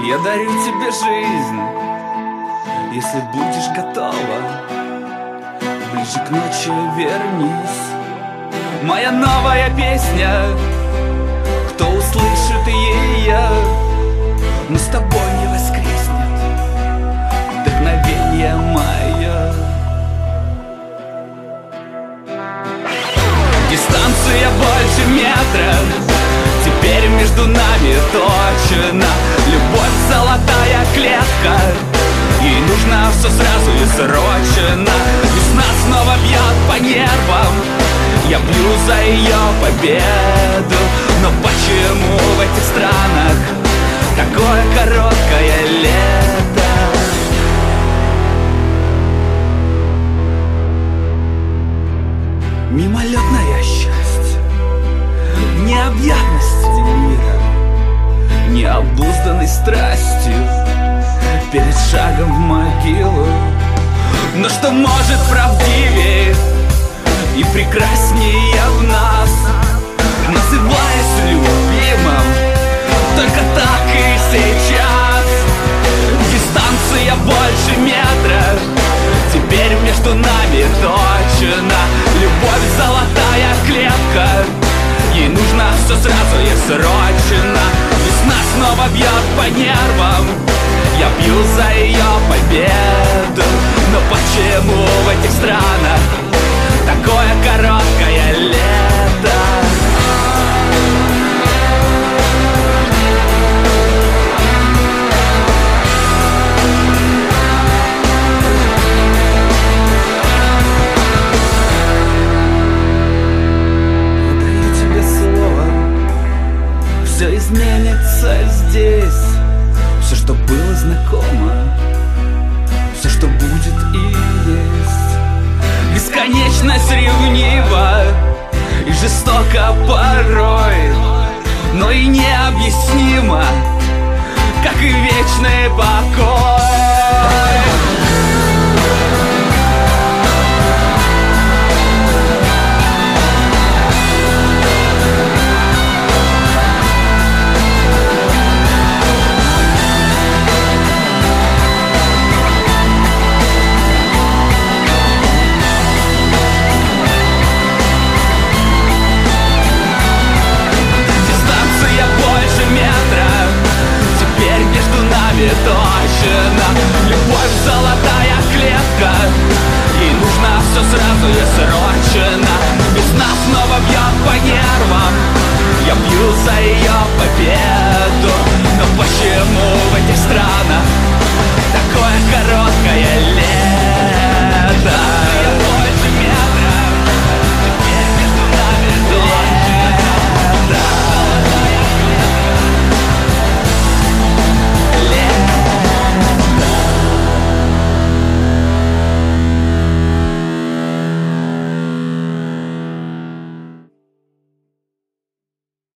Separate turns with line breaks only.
Я дарю тебе жизнь, если будешь готова. Ближе к ночи вернись. Моя новая песня, кто услышит ее, но с тобой не воскреснет вдохновение мое. Дистанция больше метра, теперь между нами точно. Любовь золотая клетка, ей нужно все сразу и срочно. Весна снова бьет по нервам, я бью за ее победу. Но почему в этих странах такое короткое лето? Мимолетное счастье в необъятности мира, необузданной страстью перед шагом в могилу. Но что может правдивее и прекраснее в нас, называясь любимым, только так и сейчас. Дистанция больше метра, теперь между нами точно. Любовь золотая клетка, ей нужно все сразу и срочно. Весна снова бьет по нервам, я бью за ее победу. Но почему в этих странах такое короткое лето? Я даю тебе слово, все изменится здесь. Все, что было знакомо, все, что будет и есть. Бесконечность ревнива и жестоко порой, но и необъяснимо, как и вечный покой.